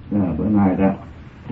Bữa nay đó thì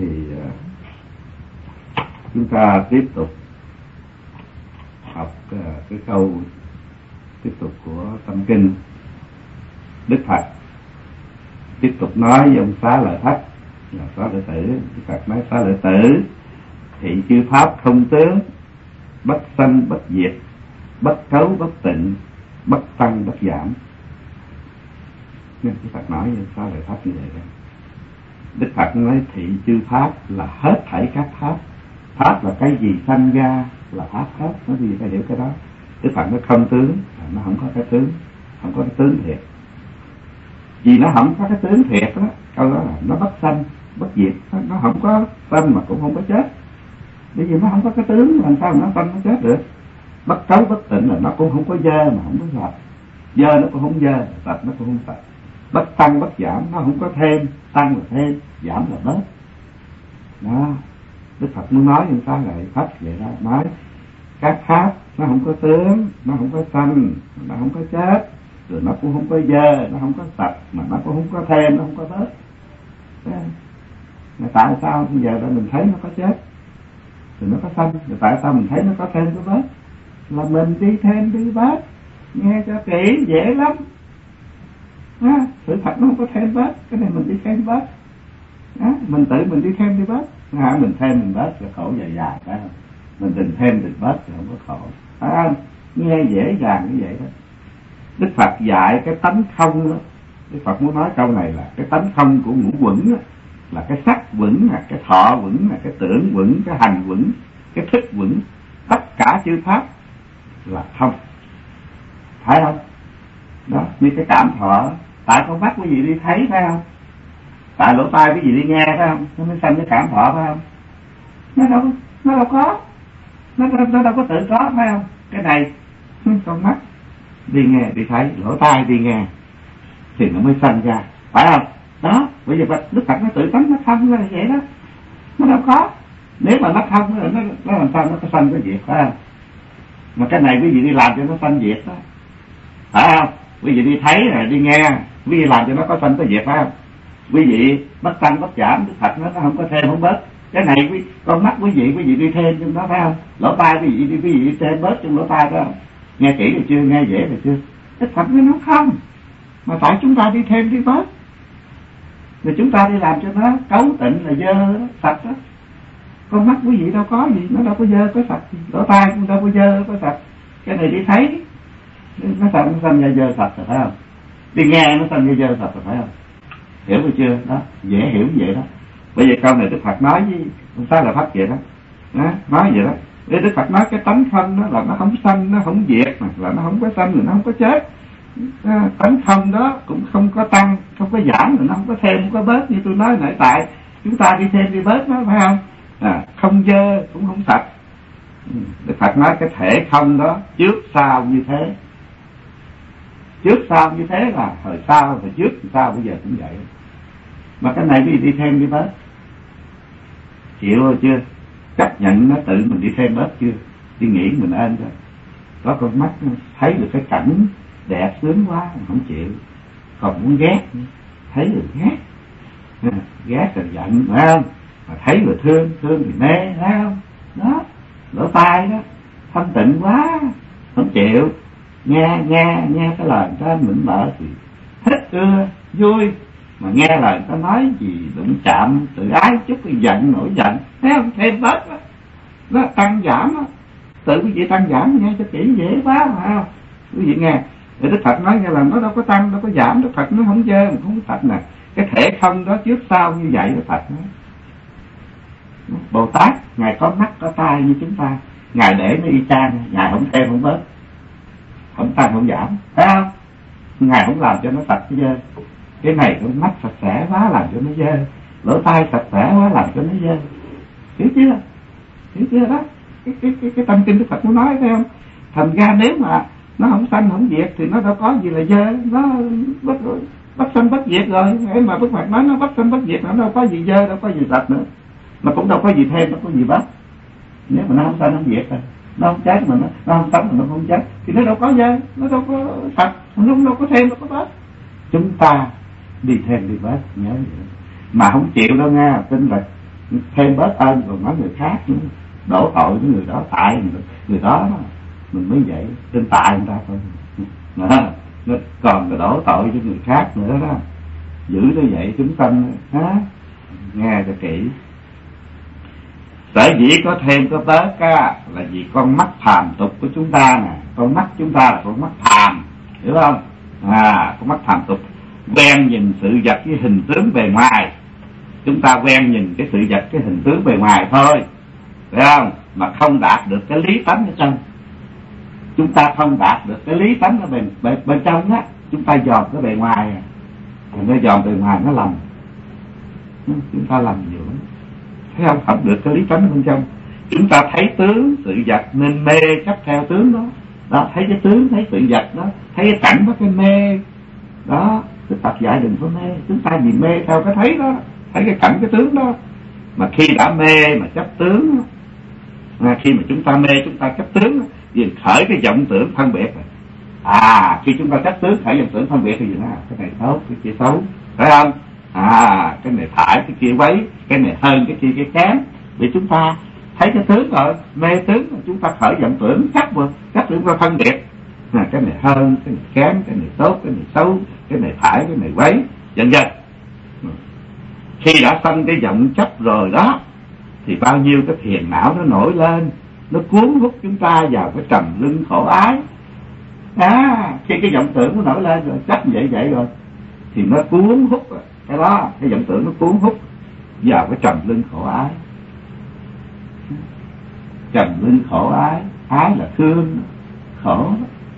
chúng ta tiếp tục học cái câu tiếp tục của tâm kinh. Đức Phật tiếp tục nói với ông Xá Lợi Thất là Xá Lợi Tử. Đức Phật nói: Xá Lợi Tử, thị chư pháp không tướng, bất sanh bất diệt, bất cấu bất tịnh, bất tăng bất giảm. Nên Đức Phật nói với Xá Lợi Thất như vậy đó. Đức Phật nói thị chư pháp là hết thảy các pháp. Pháp là cái gì sanh ra là pháp hết. Nói gì phải hiểu cái đó. Đức Phật nói không tướng là nó không có cái tướng, không có cái tướng thiệt. Vì nó không có cái tướng thiệt đó, câu đó là nó bất sanh bất diệt. Nó không có sanh mà cũng không có chết. Bởi vì nó không có cái tướng, làm sao mà nó sanh nó chết được. Bất cấu bất tịnh là nó cũng không có dơ mà không có sạch. Dơ nó cũng không dơ, sạch nó cũng không sạch. Bất tăng bất giảm, nó không có thêm, tăng là thêm, giảm là bớt. Đó, Đức Phật muốn nói như sao lại Thất vậy đó. Nói các pháp nó không có tướng, nó không có sanh, nó không có chết, rồi nó cũng không có dơ, nó không có sạch, mà nó cũng không có thêm, nó không có bớt. Mà tại sao bây giờ mình thấy nó có chết, rồi nó có sanh, rồi tại sao mình thấy nó có thêm có bớt? Là mình đi thêm đi bớt. Nghe cho kỹ, dễ lắm. Sự thật nó không có thêm bớt, cái này mình đi thêm bớt. Mình tự mình đi thêm đi bớt. Mình thêm mình bớt là khổ dài dài, phải không? Mình đừng thêm đừng bớt thì không có khổ. Nghe dễ dàng như vậy đó. Đức Phật dạy cái tánh không đó. Đức Phật muốn nói câu này là cái tánh không của ngũ quẩn đó, là cái sắc quẩn, là cái thọ quẩn, là cái tưởng quẩn, cái hành quẩn, cái thức quẩn. Tất cả chư pháp là không. Phải không? Đó, như cái cảm thọ. Tại con mắt quý vị đi thấy, phải không? Tại lỗ tai quý vị đi nghe, phải không? Nó mới sanh cái cảm thọ, phải không? Nó đâu có. Nó đâu có tự có, phải không? Cái này con mắt đi nghe đi thấy, lỗ tai đi nghe thì nó mới sanh ra, phải không? Đó, bây giờ Đức Phật nó tự tánh nó không là vậy đó. Nó đâu có. Nếu mà nó không nó làm sao nó có sanh cái diệt, phải không? Mà cái này quý vị đi làm cho nó sanh diệt đó, phải không? Quý vị đi thấy rồi đi nghe, quý vị làm cho nó có sanh có diệt, phải không? Quý vị bất tăng bất giảm, Đức Phật nó không có thêm không bớt. Cái này con mắt quý vị đi thêm trong đó, phải không? Lỗ tai quý vị đi thêm bớt trong lỗ tai, phải không? Nghe kỹ rồi chưa? Nghe dễ rồi chưa? Đức Phật nó không. Mà tại chúng ta đi thêm đi bớt, rồi chúng ta đi làm cho nó cấu tịnh là dơ đó, sạch đó. Con mắt quý vị đâu có gì, nó đâu có dơ có sạch. Lỗ tai cũng đâu có dơ có sạch. Cái này đi thấy nó sanh ra dơ sạch rồi, phải không? Đi nghe nó sanh ra dơ sạch rồi, phải không? Hiểu được chưa? Đó, dễ hiểu vậy đó. Bây giờ câu này Đức Phật nói với ông Xá Lợi Thất vậy đó. Nói vậy đó. Để Đức Phật nói cái tánh không đó là nó không sanh, nó không diệt, mà là nó không có sanh, rồi nó không có chết. Tánh không đó cũng không có tăng, không có giảm, rồi nó không có thêm, không có bớt. Như tôi nói nãy, tại chúng ta đi thêm đi bớt đó, phải không? Không dơ cũng không sạch. Đức Phật nói cái thể không đó trước sau như thế. Trước sau như thế là thời sau, thời trước, thời sau, bây giờ cũng vậy. Mà cái này đi thêm đi bớt. Chịu rồi chưa? Chấp nhận nó tự mình đi thêm bớt chưa? Đi nghĩ mình ên rồi. Có con mắt thấy được cái cảnh đẹp sướng quá không chịu, còn muốn ghét, thấy rồi ghét, ghét rồi giận, phải không? Mà thấy rồi thương thì mê, phải không? Đó, lỗ tai đó thanh tịnh quá không chịu, nghe cái lời người ta mịn mợ thì thích ưa vui, mà nghe lời người ta nói gì đụng chạm tự ái chút cái giận, nổi giận, thấy không? Thêm bớt đó, nó tăng giảm đó. Tự quý vị tăng giảm nghe cho kỹ dễ quá, phải không? Quý vị nghe thì Đức Phật nói nghe là nó đâu có tăng, đâu có giảm. Đức Phật nó không dơ mà không sạch nè. Cái thể không đó trước sau như vậy Đức Phật nói. Bồ Tát Ngài có mắt có tai như chúng ta, Ngài để nó y chang, Ngài không thêm không bớt, không tăng không giảm, phải không? Ngài không làm cho nó sạch cái dơ. Cái này con mắt sạch sẽ quá làm cho nó dơ, lỗ tai sạch sẽ quá làm cho nó dơ. Hiểu chưa đó? Cái tâm kinh Đức Phật muốn nói, phải không? Thành ra nếu mà nó không sanh không diệt thì nó đâu có gì là dơ, nó bất sanh bất diệt rồi. Thế mà Đức Phật nói nó bất sanh bất diệt, nó đâu có gì dơ, đâu có gì sạch nữa, mà cũng đâu có gì thêm, đâu có gì bất. Nếu mà nó không sanh không diệt rồi, nó không chết mà nó không sống mà nó không chết thì nó đâu có dơ, nó đâu có sạch, nó đâu có thêm, đâu có bớt. Chúng ta đi thêm đi bớt, nhớ vậy. mà không chịu đâu nha, tin là thêm bớt ơn còn nói người khác nữa, đổ tội với người đó, tại người đó mình mới vậy, tin tại người ta thôi nó còn đổ tội với người khác nữa đó. Giữ như vậy chúng tâm nghe cho kỹ. Sở dĩ có thêm có bớt là vì con mắt phàm tục của chúng ta nè, con mắt chúng ta là con mắt phàm, hiểu không? Con mắt phàm tục quen nhìn sự vật với hình tướng bề ngoài. Chúng ta quen nhìn cái sự vật cái hình tướng bề ngoài thôi, phải không? Mà không đạt được cái lý tánh ở trong. Chúng ta không đạt được cái lý tánh ở bên trong á, chúng ta dòm cái bề ngoài, nó dòm bề ngoài nó lầm. Chúng ta lầm nhiều lắm, thấy không? Không được cái lý tánh bên trong. Chúng ta thấy tướng sự vật nên mê chấp theo tướng đó. Đó, thấy cái tướng, thấy sự vật đó, thấy cái cảnh đó cái mê đó. Đức Phật dạy đừng có mê. Chúng ta vì mê theo cái thấy đó, thấy cái cảnh cái tướng đó. Mà khi đã mê mà chấp tướng, khi mà chúng ta mê chúng ta chấp tướng thì khởi cái vọng tưởng phân biệt rồi. Khi chúng ta chấp tướng khởi vọng tưởng phân biệt thì gì đó, cái này tốt, cái kia xấu, phải không? Cái này phải, cái kia quấy, cái này hơn, cái kia cái kém. Vì chúng ta thấy cái tướng rồi, mê tướng, chúng ta khởi vọng tưởng chấp rồi, chấp chúng ta phân biệt. Cái này hơn, cái này kém, cái này tốt, cái này xấu, cái này phải, cái này quấy, dần dần. Khi đã sanh cái vọng chấp rồi đó, thì bao nhiêu cái phiền não nó nổi lên, nó cuốn hút chúng ta vào cái trầm luân khổ ái. Khi cái vọng tưởng nó nổi lên rồi, chấp vậy rồi, thì nó cuốn hút cái đó, cái vọng tưởng nó cuốn hút vào cái trầm luân khổ ái. Trầm luân khổ ái, ái là thương, khổ.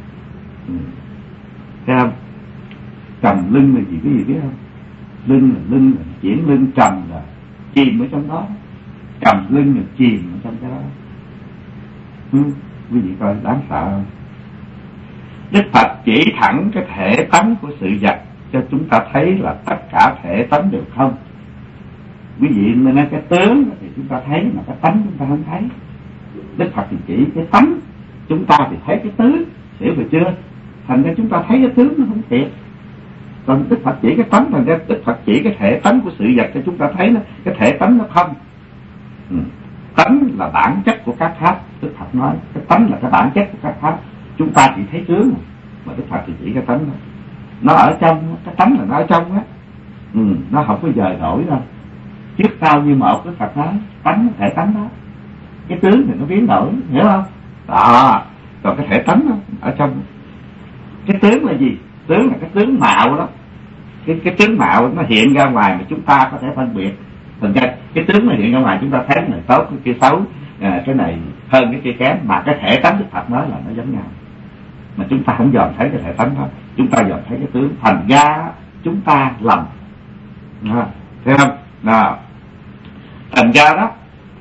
Thấy không? Trầm luân là gì, cái gì biết không? Luân là chuyển luân, trầm là chìm ở trong đó. Trầm luân là chìm ở trong cái đó. Quý vị coi đáng sợ không? Đức Phật chỉ thẳng cái thể tánh của sự vật cho chúng ta thấy là tất cả thể tánh đều không. Quý vị nên nói cái tướng thì chúng ta thấy, mà cái tánh chúng ta không thấy. Đức Phật thì chỉ cái tánh, chúng ta thì thấy cái tướng, hiểu rồi chưa? Thành ra chúng ta thấy cái tướng nó không thiệt. Còn Đức Phật chỉ cái tánh, thành ra Đức Phật chỉ cái thể tánh của sự vật cho chúng ta thấy nó, cái thể tánh nó không. Tánh là bản chất của các pháp. Đức Phật nói cái tánh là cái bản chất của các pháp. Chúng ta chỉ thấy tướng mà Đức Phật thì chỉ cái tánh đó. Nó ở trong, cái tánh là nó ở trong á. Nó không có dời đổi đâu. Trước sau như một. Đức Phật nói tánh, thể tánh đó. Cái tướng thì nó biến đổi, hiểu không? Đó. Còn cái thể tánh đó, ở trong. Cái tướng là gì? Tướng là cái tướng mạo đó. Cái tướng mạo nó hiện ra ngoài mà chúng ta có thể phân biệt. Thành ra cái tướng nó hiện ra ngoài chúng ta thấy cái này tốt, cái kia xấu, cái này hơn, cái kia kém. Mà cái thể tánh Đức Phật nói là nó giống nhau. Mà chúng ta không dòm thấy cái thể tánh đó, chúng ta dòm thấy cái tướng. Thành ra chúng ta lầm. Thấy không? Thành ra đó,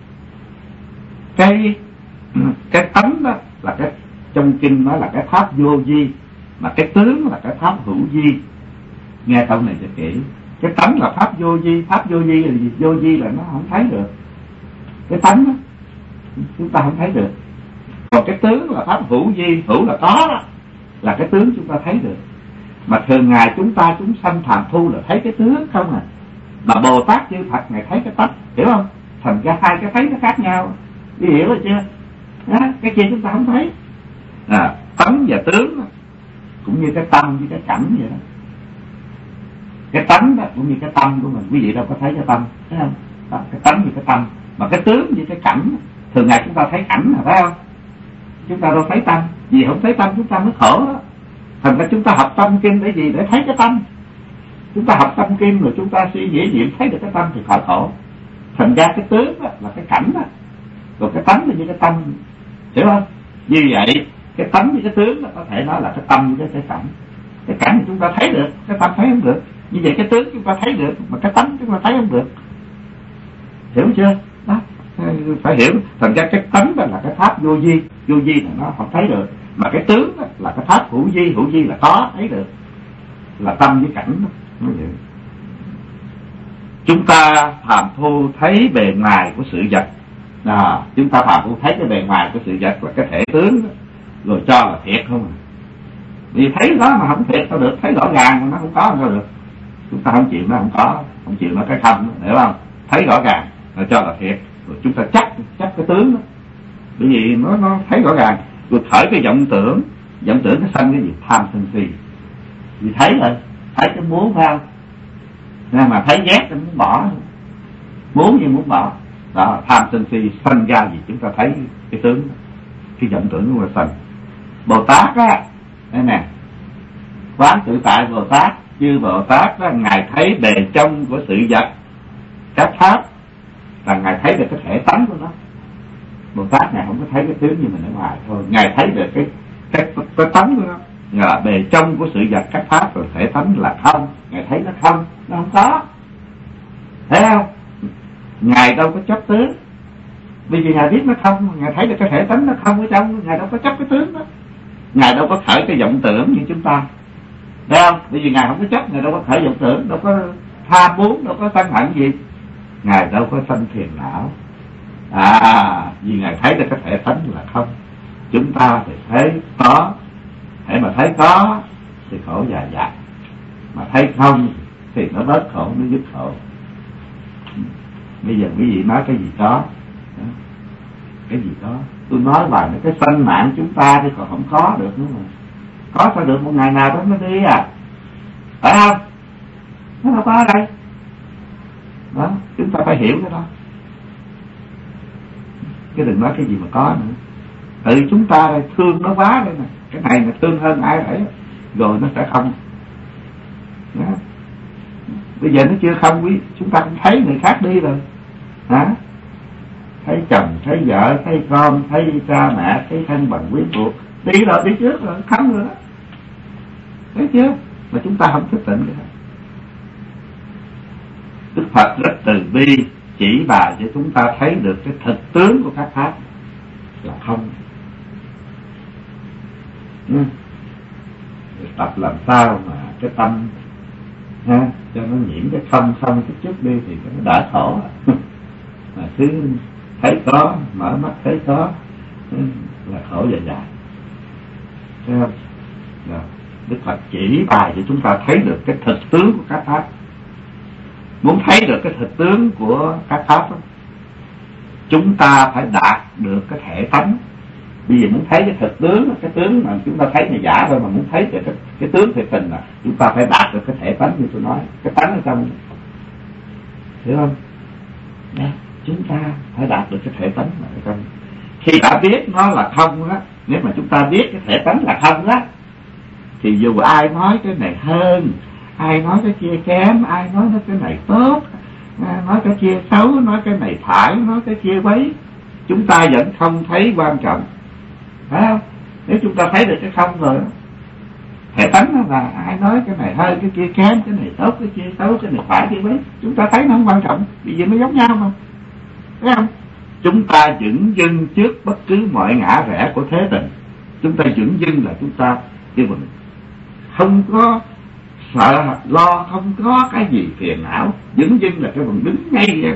cái tánh đó là cái, trong kinh nói là cái pháp vô vi, mà cái tướng là cái pháp hữu vi. Nghe câu này cho kỹ. Cái tánh là pháp vô vi. Pháp vô vi là gì? Vô vi là nó không thấy được. Cái tánh đó chúng ta không thấy được. Còn cái tướng là pháp hữu vi. Hữu là có đó, là cái tướng chúng ta thấy được. Mà thường ngày chúng sanh phàm phu là thấy cái tướng không à. Mà Bồ Tát Chư Phật Ngài thấy cái tánh, hiểu không? Thành ra hai cái thấy nó khác nhau. Đi hiểu rồi chưa? Cái kia chúng ta không thấy. Tánh và tướng cũng như cái tâm với cái cảnh vậy đó. Cái tánh đó cũng như cái tâm của mình. Quý vị đâu có thấy cái tâm, thấy không? Đó, cái tánh như cái tâm. Mà cái tướng như cái cảnh. Thường ngày chúng ta thấy cảnh là phải không? Chúng ta đâu thấy tâm. Vì không thấy tâm chúng ta mới khổ đó. Thành ra chúng ta học tâm kinh để gì? Để thấy cái tâm. Chúng ta học tâm kinh rồi chúng ta suy nghĩ niệm thấy được cái tâm thì khỏi khổ. Thành ra cái tướng đó là cái cảnh đó. Còn cái tánh là như cái tâm. Hiểu không? Như vậy cái tánh với cái tướng đó có thể nói là cái tâm với cái cảnh. Cái cảnh thì chúng ta thấy được, cái tâm thấy không được. Như vậy cái tướng chúng ta thấy được, mà cái tánh chúng ta thấy không được. Hiểu chưa? Đó, phải hiểu. Thành ra cái tánh đó là cái pháp vô vi. Vô vi là nó không thấy được. Mà cái tướng đó là cái pháp hữu vi. Hữu vi là có, thấy được. Là tâm với cảnh đó. Chúng ta phàm phu thấy bề ngoài của sự vật. Chúng ta phàm phu thấy cái bề ngoài của sự vật là cái thể tướng đó, rồi cho là thiệt không à. Vì thấy đó mà không thiệt sao được. Thấy rõ ràng mà nó không có sao được. Chúng ta không chịu nó không có. không chịu nói cái không, hiểu không? Thấy rõ ràng rồi cho là thiệt, rồi chúng ta chắc cái tướng đó, bởi vì nó thấy rõ ràng. Rồi khởi cái vọng tưởng nó sanh cái gì? Tham sân si. Vì thấy rồi, thấy cái muốn phải không? Nên mà thấy ghét nó muốn bỏ, muốn nhưng muốn bỏ. Đó, tham sân si sanh ra gì? Chúng ta thấy cái tướng, cái vọng tưởng của sanh. Bồ Tát á, đây nè, Quán Tự Tại Bồ Tát, chư Bồ Tát á, ngài thấy bề trong của sự vật các pháp, là ngài thấy được cái thể tánh của nó. Bồ Tát ngài không có thấy cái tướng như mình ở ngoài thôi, ngài thấy được cái tánh của nó, là bề trong của sự vật các pháp, rồi thể tánh là không, ngài thấy nó không, nó không có, thấy không? Ngài đâu có chấp tướng, bởi vì ngài biết nó không, ngài thấy được cái thể tánh nó không ở trong, ngài đâu có chấp cái tướng đó, ngài đâu có khởi cái vọng tưởng như chúng ta, thấy không? Bởi vì ngài không có chấp, ngài đâu có khởi vọng tưởng, đâu có tham muốn, đâu có sân hận gì, ngài đâu có sanh phiền não. Vì ngài thấy được cái thể tánh là không. Chúng ta thì thấy có, hễ mà thấy có thì khổ dài dài, mà thấy không thì nó bớt khổ, nó dứt khổ. Bây giờ quý vị nói cái gì có, cái gì có? Tôi nói bài cái sanh mạng chúng ta thì còn không có được nữa mà. Có sao được, một ngày nào đó nó đi à, phải không? Nó đâu có ở đây. Đó, chúng ta phải hiểu cái đó, chứ đừng nói cái gì mà có nữa. Chúng ta thương nó quá đây nè, cái này mà thương hơn ai đấy, rồi nó sẽ không. Đó. Bây giờ nó chưa không, quý chúng ta cũng thấy người khác đi rồi, thấy chồng, thấy vợ, thấy con, thấy cha mẹ, thấy thân bằng quyến thuộc, đi rồi, đi trước rồi, không rồi đó, thấy chưa? Mà chúng ta không thức tỉnh cái đó. Đức Phật rất từ bi chỉ bài cho chúng ta thấy được cái thực tướng của các pháp là không. Tập làm sao mà cái tâm cho nó nhiễm cái không xong chút đi thì nó đã khổ. Mà cứ thấy có, mở mắt thấy có là khổ dài dài, thấy không? Rồi, Đức Phật chỉ bài cho chúng ta thấy được cái thực tướng của các pháp. Muốn thấy được cái thực tướng của các pháp đó, chúng ta phải đạt được cái thể tánh. Bây giờ muốn thấy cái thực tướng, cái tướng mà chúng ta thấy là giả thôi, mà muốn thấy được cái tướng thiệt tình là chúng ta phải đạt được cái thể tánh như tôi nói, cái tánh ở trong, hiểu không? Đó, chúng ta phải đạt được cái thể tánh ở trong. Khi đã biết nó là không á, nếu mà chúng ta biết cái thể tánh là không á, thì dù ai nói cái này hơn, ai nói cái kia kém, ai nói cái này tốt, nói cái kia xấu, nói cái này phải, nói cái kia quấy, chúng ta vẫn không thấy quan trọng, phải không? Nếu chúng ta thấy được cái không rồi, thể tánh là ai nói cái này hơn, cái kia kém, cái này tốt, cái kia xấu, cái này phải, cái quấy, chúng ta thấy nó không quan trọng, vì vậy nó giống nhau mà, phải không? Chúng ta vững dưng trước bất cứ mọi ngã rẽ của thế tình. Chúng ta vững dưng là chúng ta kêu mình không có sợ lo, không có cái gì phiền não, vững dưng là cái mình đứng ngay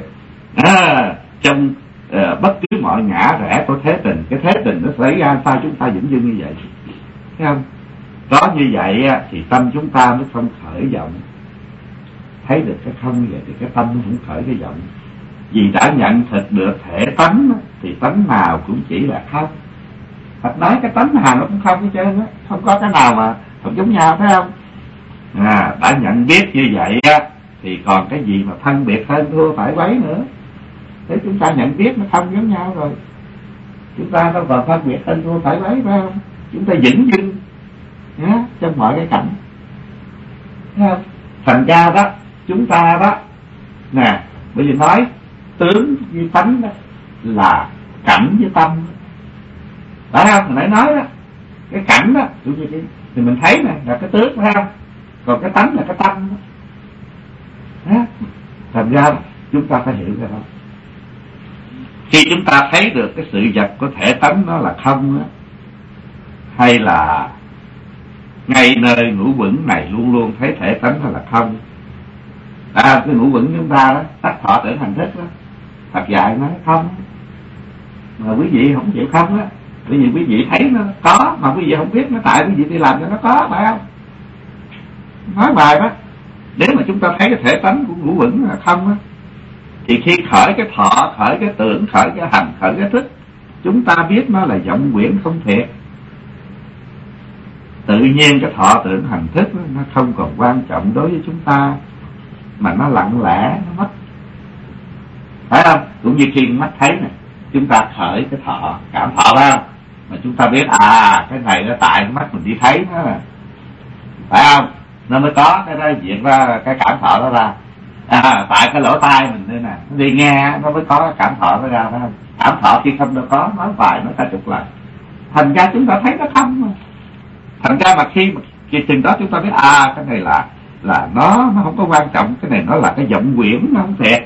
trong bất cứ mọi ngã rẽ của thế tình. Cái thế tình nó xảy ra sao chúng ta vững dưng như vậy, thấy không? Có như vậy thì tâm chúng ta mới không khởi vọng. Thấy được cái không như vậy thì cái tâm nó không khởi cái vọng. Vì đã nhận thực được thể tánh thì tánh nào cũng chỉ là không. Phật nói cái tánh nào nó cũng không hết trơn á, không có cái nào mà không giống nhau, phải không? Đã nhận biết như vậy thì còn cái gì mà phân biệt hơn thua phải quấy nữa. Thế chúng ta nhận biết nó không giống nhau rồi, chúng ta đâu còn phân biệt hơn thua phải quấy, phải không? Chúng ta vững dưng trong mọi cái cảnh, thấy không? Thành ra đó, chúng ta đó nè, bởi vì nói tướng với tánh đó là cảnh với tâm, phải không? Mình nãy nói đó, cái cảnh đó thì mình thấy nè là cái tướng, phải không? Còn cái tánh là cái tâm đó. Thành ra chúng ta phải hiểu cái đó. Khi chúng ta thấy được cái sự vật của thể tánh nó là không đó, hay là ngay nơi ngũ quẩn này luôn luôn thấy thể tánh nó là không. Cái ngũ quẩn chúng ta đó, tắc thọ tưởng hành thức đó, Phật dạy nói không, mà quý vị không chịu không á, bởi vì quý vị thấy nó có mà quý vị không biết, nó tại quý vị đi làm cho nó có, phải không? Nói bài đó, Nếu mà chúng ta thấy cái thể tánh của ngũ uẩn là không á, thì khi khởi cái thọ, khởi cái tưởng, khởi cái hành, khởi cái thức, chúng ta biết nó là vọng quyển không thiệt. Tự nhiên cái thọ tưởng hành thức nó không còn quan trọng đối với chúng ta, mà nó lặng lẽ nó mất, phải không? Cũng như khi mắt thấy này, chúng ta khởi cái thọ cảm thọ phải không, mà chúng ta biết cái này nó tại cái mắt mình đi thấy nó là, phải không? Nó mới có cái đó diễn ra cái cảm thọ đó ra. Tại cái lỗ tai mình đây nè, nó đi nghe nó mới có cái cảm thọ nó ra, phải không? Cảm thọ khi không đâu có, nói vài nói ta chục lần, thành ra chúng ta thấy nó không mà. Thành ra mà khi chừng đó chúng ta biết cái này là nó không có quan trọng, cái này nó là cái vọng quyển, nó không thiệt.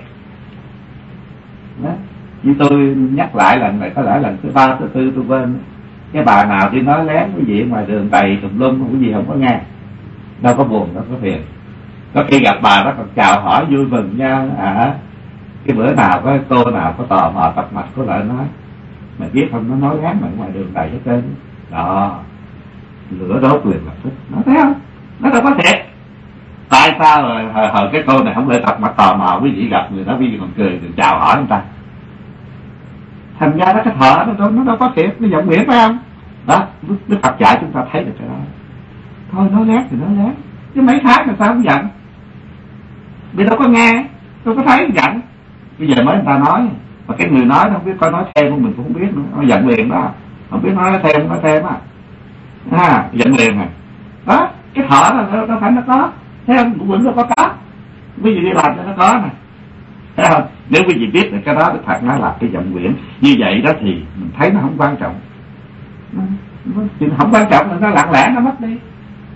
Đó. Như tôi nhắc lại lần này, có lẽ lần thứ 3, thứ 4 tôi quên. Cái bà nào đi nói lén cái gì ngoài đường đầy tùm lum, không có gì không có nghe, đâu có buồn, đâu có phiền. Có khi gặp bà đó còn chào hỏi vui mừng nhau. Cái bữa nào có cô nào có tò mò tập mạch có lại nói, mà biết không, nó nói lén mà ngoài đường đầy hết trơn đó, lửa đốt liền lập tức. Nó thấy không, nó đâu có thiệt. Tại sao hồi cái cô này không lẽ tập mặt tò mò, quý vị gặp người đó quý vị còn cười còn chào hỏi người ta. Thành ra đó cái thọ nó đâu có thiệt, nó vọng quyển phải không? Đó, Đức Phật dạy chúng ta thấy được cái đó. Thôi nói lét thì nói lét, chứ mấy tháng là sao không giận? Vì đâu có nghe, đâu có thấy giận. Bây giờ mới người ta nói, mà cái người nói không biết coi nói thêm không, mình cũng không biết nữa, nó giận liền đó, không biết nói thêm á, giận liền này. Đó, cái thọ là đâu phải nó có, thấy không? Cũng vẫn đâu có. Quý vị đi làm cho nó có nè, thấy không? Nếu quý vị biết là cái đó Đức Phật nói là cái vọng quyển, như vậy đó thì mình thấy nó không quan trọng. Nó không quan trọng là nó lặng lẽ nó mất đi.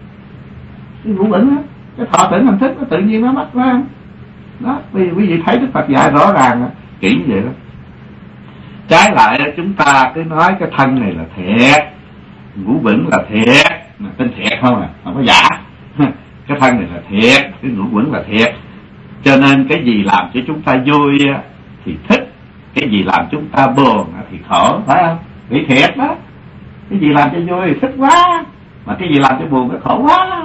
Cái ngũ uẩn á, cái thọ tưởng hành thức nó tự nhiên nó mất, phải không? Đó, vì quý vị thấy Đức Phật dạy rõ ràng kỹ như vậy đó. Trái lại chúng ta cứ nói cái thân này là thiệt, ngũ uẩn là thiệt, mà tên thiệt không không có giả. Cái thân này là thiệt, cái ngũ uẩn là thiệt. Cho nên cái gì làm cho chúng ta vui thì thích, cái gì làm chúng ta buồn thì khổ, phải không? Vì thiệt đó. Cái gì làm cho vui thì thích quá, mà cái gì làm cho buồn thì khổ quá.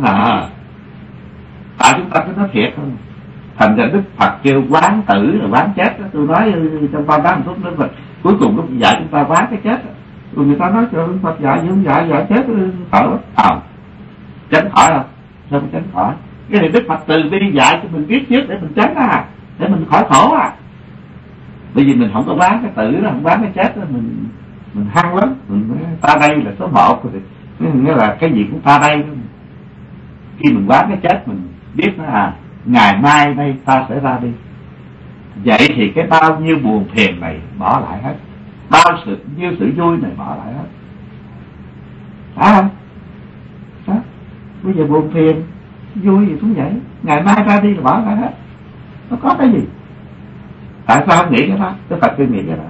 Tại chúng ta cứ nói thiệt không. Thành ra Đức Phật kêu quán tử là quán chết đó. Tôi nói trong 38 phút nữa, cuối cùng lúc dạy chúng ta quán cái chết. Rồi người ta nói cho Đức Phật dạy nhưng dạy chết thở tránh khỏi không? Sao mà tránh khỏi? Cái này Đức Phật từ bi dạy cho mình biết trước để mình tránh để mình khỏi khổ Bởi vì mình không có quán cái tử đó, không quán cái chết đó, mình hăng lắm. Ta đây là số 1 rồi. Nghĩa là cái gì cũng ta đây đó. Khi mình quán cái chết mình biết nó ngày mai đây ta sẽ ra đi. Vậy thì cái bao nhiêu buồn phiền này bỏ lại hết, bao nhiêu sự vui này bỏ lại hết, phải không? Đó. Bây giờ buồn phiền vui gì cũng vậy, ngày mai ra đi là bỏ lại hết. Nó có cái gì? Tại sao không nghĩ cái đó? Đức Phật chưa nghĩ cái đó.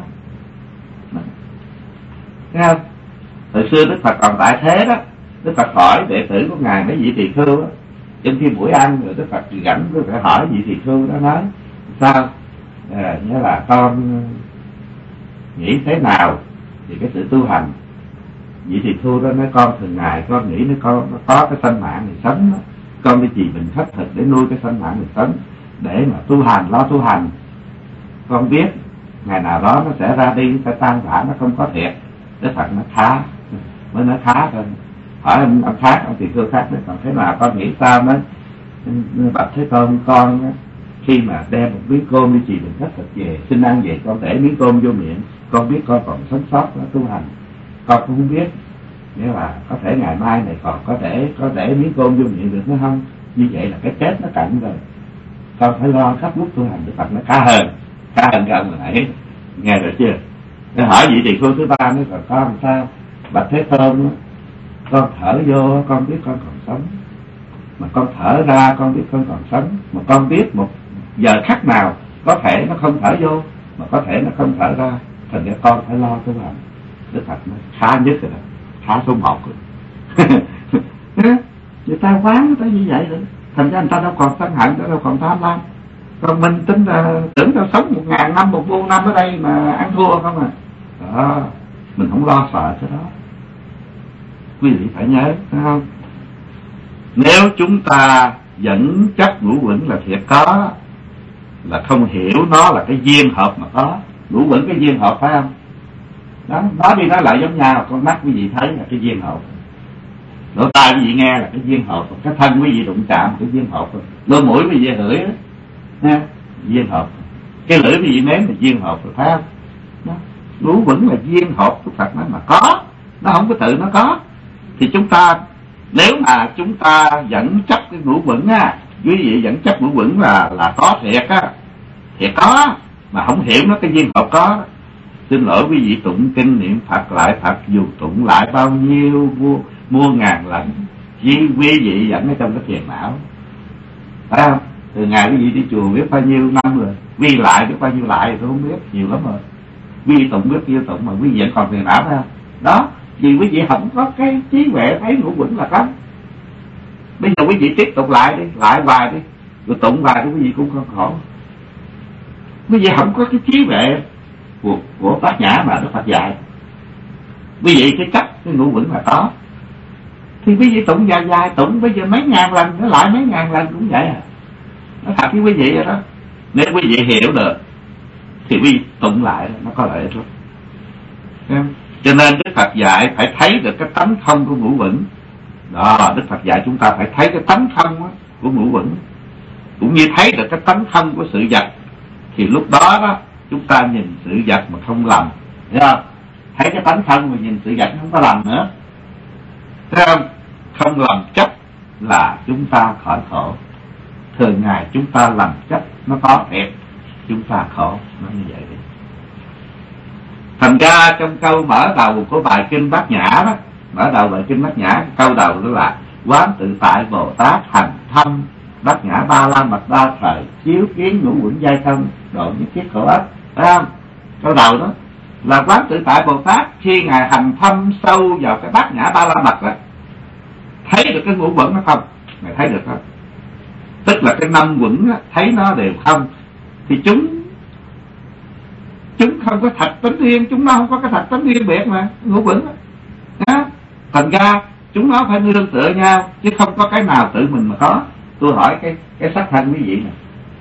Thấy không? Hồi xưa Đức Phật còn tại thế đó, Đức Phật hỏi đệ tử của ngài mấy vị tỳ khưu đó, trong khi buổi ăn rồi Đức Phật rảnh Đức Phật hỏi vị tỳ khưu đó, nói sao nghĩa là con nghĩ thế nào thì cái sự tu hành. Vị tỳ khưu đó nói con thường ngày con nghĩ nó có cái sanh mạng này sống đó, con đi trì mình khất thực để nuôi cái sanh mạng này sống, để mà tu hành, lo tu hành. Con biết ngày nào đó nó sẽ ra đi, nó sẽ tan rã, nó không có thiệt. Đức Phật nó khá, mới nói khá thôi. Hỏi ông khác, ông tỳ khưu khác đấy, còn thế nào con nghĩ sao? Nói bạch Thế Tôn, con khi mà đem một miếng cơm đi trì mình khất thực về, xin ăn về, con để miếng cơm vô miệng, con biết con còn sống sót nó tu hành. Con cũng không biết nghĩa là có thể ngày mai này còn có để miếng cơm vô miệng được nữa không? Như vậy là cái chết nó cận rồi, con phải lo khắp lúc tu hành. Đức Phật nó khá hơn cái ông hồi nãy, nghe rồi chưa? Để hỏi vị tỳ khưu thứ 3 nói, còn con sao? Bạch Thế Tôn, con thở vô con biết con còn sống, mà con thở ra con biết con còn sống, mà con biết một giờ khắc nào có thể nó không thở vô, mà có thể nó không thở ra, thành ra con phải lo tu hành. Đức Phật nó khá nhất rồi đó, khá số 1 rồi. Người ta quán người ta như vậy rồi, thành ra người ta đâu còn sân hận, đâu còn tham lam. Còn mình tính là tưởng đâu sống 1000 năm, 1.000 năm ở đây mà ăn thua không đó, mình không lo sợ cái đó. Quý vị phải nhớ, phải không? Nếu chúng ta dẫn chấp ngũ uẩn là thiệt có, là không hiểu nó là cái duyên hợp mà có. Ngũ uẩn cái duyên hợp phải không? Đó, nói đi nói lại giống nhau. Con mắt quý vị thấy là cái duyên hợp, lỗ tai quý vị nghe là cái duyên hợp, cái thân quý vị đụng chạm cái duyên hợp, lỗ mũi quý vị hửi nha, duyên hợp, cái lưỡi quý vị nếm là duyên hợp, phải không? Đó. Ngũ uẩn là duyên hợp của Phật nó mà có, nó không có tự nó có. Thì chúng ta nếu mà chúng ta vẫn chấp cái ngũ uẩn á, quý vị vẫn chấp ngũ uẩn là có thiệt á, thiệt có, mà không hiểu nó cái duyên hợp có. Xin lỗi quý vị, tụng kinh niệm Phật lại Phật, dù tụng lại bao nhiêu muôn ngàn lần, quý vị vẫn ở trong cái phiền não, phải không? Từ ngày quý vị đi chùa biết bao nhiêu năm rồi, quy lại biết bao nhiêu lại tôi không biết, nhiều lắm rồi. Quý vị tụng biết nhiêu tụng mà quý vị vẫn còn phiền não, phải không? Đó, vì quý vị không có cái trí huệ thấy ngũ uẩn là có. Bây giờ quý vị tiếp tục lại đi, lại hoài đi, rồi tụng hoài thì quý vị cũng không khổ. Quý vị không có cái trí huệ của Bát Nhã mà Đức Phật dạy. Quý vị cái chấp cái ngũ uẩn là có, thì quý vị tụng dài dài, tụng bây giờ mấy ngàn lần, nó lại mấy ngàn lần cũng vậy à. Nó thật với quý vị rồi đó. Nếu quý vị hiểu được thì quý vị tụng lại nó có lợi ích lắm. Cho nên Đức Phật dạy phải thấy được cái tánh không của ngũ uẩn. Đó, Đức Phật dạy chúng ta phải thấy cái tánh không của ngũ uẩn, cũng như thấy được cái tánh không của sự vật. Thì lúc đó chúng ta nhìn sự vật mà không lầm, thấy không? Thấy cái tánh không mà nhìn sự vật không có lầm nữa, thấy không? Không lầm chấp là chúng ta khỏi khổ. Thường ngày chúng ta lầm chấp nó có thiệt, chúng ta khổ. Nó như vậy đi. Thành ra trong câu mở đầu của bài kinh Bát Nhã đó, mở đầu bài kinh Bát Nhã, câu đầu đó là quán tự tại Bồ Tát hành thâm Bát Nhã ba la mật đa thời, chiếu kiến ngũ uẩn giai thân, độ nhất thiết khổ ách, phải không? Câu đầu đó là quán tự tại Bồ Tát khi ngài hành thâm sâu vào cái Bát Nhã ba la mật đó, thấy được cái ngũ uẩn nó không? Ngài thấy được không? Tức là cái năm uẩn đó, thấy nó đều không, thì chúng không có thật tánh riêng, chúng nó không có cái thật tánh riêng biệt mà ngũ uẩn đó. Thành ra chúng nó phải nương tựa nhau, chứ không có cái nào tự mình mà có. Tôi hỏi cái sắc thân quý vị này,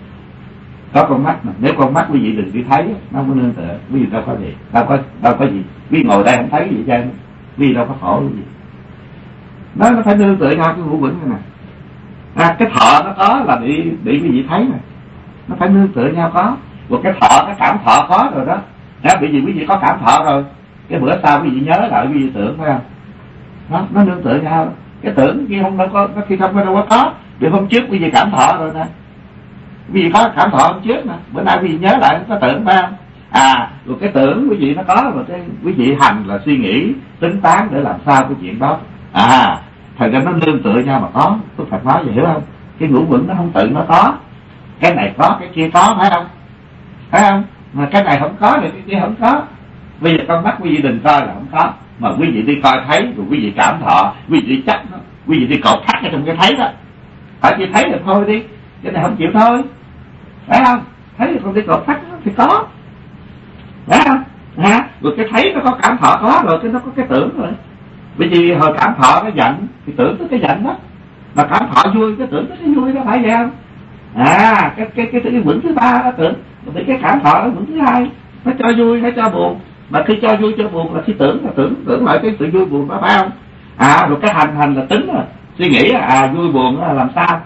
có con mắt mà, nếu con mắt quý vị đừng đi thấy, nó không có nương tựa, quý vị đâu có gì, đâu có gì, quý vị ngồi đây không thấy gì chứ, quý vị đâu có khổ gì. Nó phải nương tựa nhau cái ngũ uẩn này nè. Cái thọ nó có là bị quý vị thấy nè, nó phải nương tựa nhau có. Một cái thọ, cái cảm thọ có rồi đó. Bởi vì quý vị có cảm thọ rồi, cái bữa sau quý vị nhớ lại quý vị tưởng, phải không? Nó nương tựa nhau đó. Cái tưởng khi không đâu có, khi không đâu có. Vì hôm trước quý vị cảm thọ rồi nè, quý vị có cảm thọ hôm trước nè, bữa nay quý vị nhớ lại có tưởng, phải không? Rồi cái tưởng quý vị nó có, rồi cái quý vị hành là suy nghĩ, tính toán để làm sao cái chuyện đó. Thật ra nó nương tựa nhau mà có. Tôi Phật nói vậy, hiểu không? Cái ngũ uẩn nó không tự nó có, cái này có, cái kia có, phải không? Phải không? Mà cái này không có thì cái kia không có. Bây giờ con mắt quý vị đừng coi là không có, mà quý vị đi coi thấy, rồi quý vị cảm thọ, quý vị đi chấp nó, quý vị đi cột thắt ở trong cái thấy đó. Phải chỉ thấy được thôi đi, cái này không chịu thôi, phải không? Thấy rồi đi cột thắt nó thì có, phải không? Rồi cái thấy nó có cảm thọ có rồi, cái nó có cái tưởng rồi. Bởi vì hồi cảm thọ nó giận thì tưởng tới cái giận đó, mà cảm thọ vui cái tưởng tới cái vui đó, phải vậy không? Cái vững thứ ba đó tưởng, thì cái cảm thọ nó vững thứ hai, nó cho vui, nó cho buồn. Mà khi cho vui cho buồn là khi tưởng lại cái sự vui buồn đó, phải không? Rồi cái hành là tính rồi, suy nghĩ vui buồn là làm sao?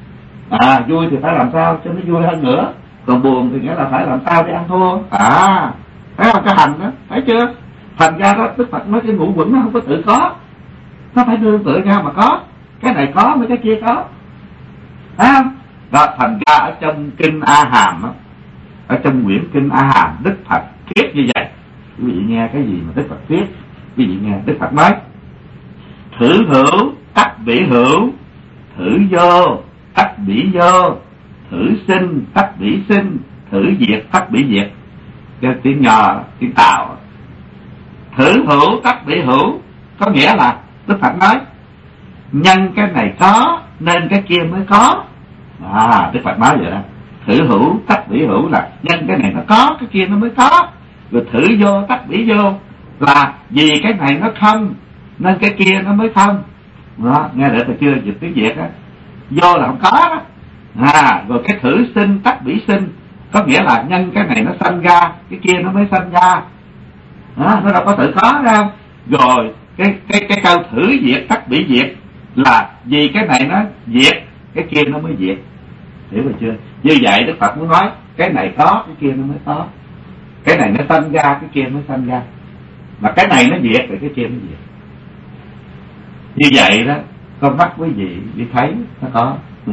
Vui thì phải làm sao cho nó vui hơn nữa, còn buồn thì nghĩa là phải làm sao để ăn thua. Phải không? Cái hành đó, thấy chưa? Thành ra đó Đức Phật nói cái ngũ uẩn nó không có tự có, nó phải nương tựa nhau mà có. Cái này có mấy cái kia có, phải không? Đó, thành ra ở trong kinh A Hàm đó, ở trong quyển kinh A Hàm, Đức Phật thuyết như vậy. Quý vị nghe cái gì mà Đức Phật thuyết? Quý vị nghe Đức Phật nói: thử hữu tắc bỉ hữu, thử vô tắc bỉ vô, thử sinh tắc bỉ sinh, thử diệt tắc bỉ diệt. Cái tiếng Nho, tiếng Tàu. Thử hữu tắc bỉ hữu có nghĩa là Đức Phật nói nhân cái này có nên cái kia mới có. Đức Phật nói vậy đó. Thử hữu tắc bỉ hữu là nhân cái này nó có, cái kia nó mới có. Rồi thử vô tắc bỉ vô là vì cái này nó không nên cái kia nó mới không. Đó, nghe được chưa? Dịch tiếng Việt á. vô là không có đó. Rồi cái thử sinh tắc bỉ sinh, có nghĩa là nhân cái này nó sanh ra cái kia nó mới sanh ra, nó đâu có tự có đâu. Rồi cái câu thử diệt tắc bỉ diệt là vì cái này nó diệt cái kia nó mới diệt, hiểu rồi chưa? Như vậy Đức Phật muốn nói cái này có cái kia nó mới có, cái này nó sanh ra cái kia mới sanh ra, mà cái này nó diệt rồi cái kia nó diệt. Như vậy đó, con mắt quý vị thấy nó có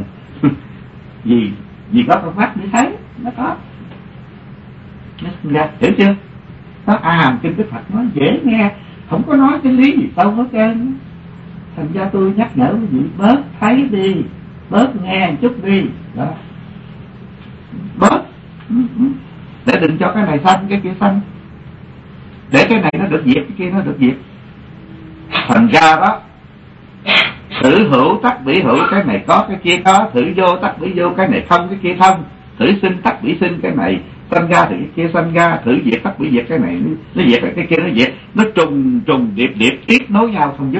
vì có con mắt để thấy nó có, nó sinh ra, hiểu chưa? Nó kinh Đức Phật nói dễ nghe, không có nói cái lý gì sâu hết trơn. Thành ra tôi nhắc nhở quý vị bớt thấy đi, bớt nghe một chút đi đó, bớt, để đừng cho cái này sanh cái kia sanh, để cái này nó được diệt cái kia nó được diệt. Thành ra đó, thử hữu tắc bỉ hữu, cái này có cái kia có, thử vô tắc bỉ vô, cái này không cái kia không, thử sinh tắc bỉ sinh, cái này sanh ra thì cái kia sanh ra, thử diệt tắc bỉ diệt, cái này nó diệt rồi cái kia nó diệt, nó trùng trùng điệp điệp tiếp nối nhau không dứt.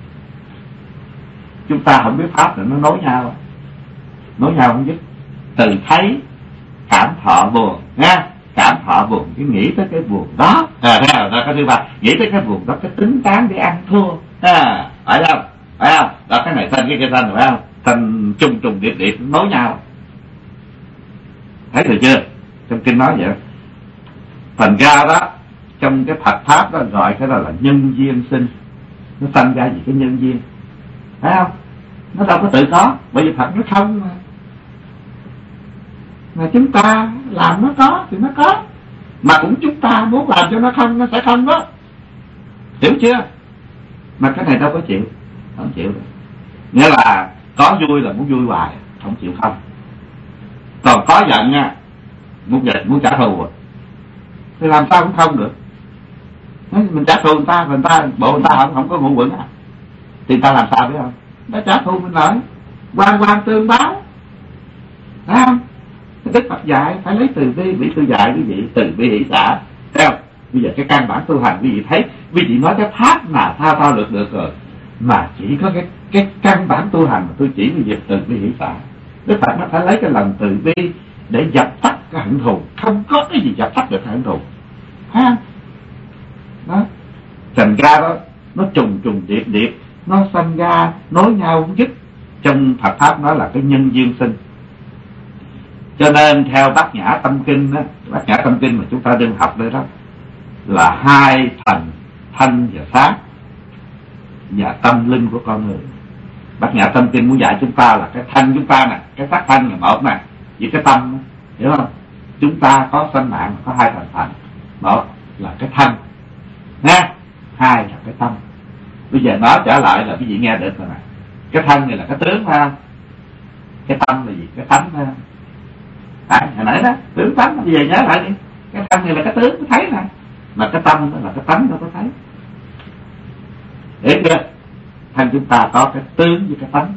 Chúng ta không biết pháp là nó nối nhau không dứt. Từ thấy cảm thọ buồn nha, cảm thọ buồn cái nghĩ tới cái buồn đó, cái thứ ba nghĩ tới cái buồn đó, cái tính toán để ăn thua, phải không? Đó, cái này sanh cái kia sanh, phải không? Thành trùng trùng điệp điệp nối nhau, thấy được chưa? Trong kinh nói vậy. Thành ra đó, trong cái Phật pháp đó gọi cái đó là nhân duyên sinh, nó sanh ra vì cái nhân duyên, phải không? Nó đâu có tự có, bởi vì Phật nó không mà chúng ta làm nó có thì nó có, mà cũng chúng ta muốn làm cho nó không, nó sẽ không đó, hiểu chưa? Mà cái này đâu có chịu, không chịu được. Nghĩa là có vui là muốn vui hoài, không chịu không. Còn có giận nha, muốn trả thù thì làm sao cũng không được. Mình trả thù người ta bộ người ta không có ngủ quẩn thì ta làm sao biết không? Nó trả thù mình lại, quan tương báo, thấy không? Đức Phật dạy phải lấy từ bi, bị tôi dạy quý vị từ bi hỷ xả, thấy không? Bây giờ cái căn bản tu hành quý vị thấy, quý vị nói cái pháp nào thao lược được rồi, mà chỉ có cái căn bản tu hành mà tôi chỉ quý vị từ bi hỷ xả. Đức Phật nó phải lấy cái lòng từ bi để dập tắt cái hận thù, không có cái gì dập tắt được hận thù, thấy không? Đó, thành ra đó nó trùng điệp nó sanh ra nối nhau không dứt. Trong Phật pháp nói là cái nhân duyên sinh. Cho nên theo Bát Nhã Tâm Kinh đó, Bát Nhã Tâm Kinh mà chúng ta đương học đây đó, là hai thành thanh và sát và tâm linh của con người. Bát Nhã Tâm Kinh muốn dạy chúng ta là cái thanh chúng ta nè, cái sắc thanh là một nè, với cái tâm, hiểu không? Chúng ta có sanh mạng có hai thành, một là cái thanh nha, hai là cái tâm. Bây giờ nói trở lại là quý vị nghe được rồi nè. Cái thân này là cái tướng, phải không? Cái tâm là gì? Cái tánh, phải không? Hồi nãy đó, tướng tánh, bây giờ nhớ lại đi. Cái thân này là cái tướng, có thấy nè. Mà cái tâm là cái tánh, đâu có thấy. Hiểu chưa? Thân chúng ta có cái tướng với cái tánh.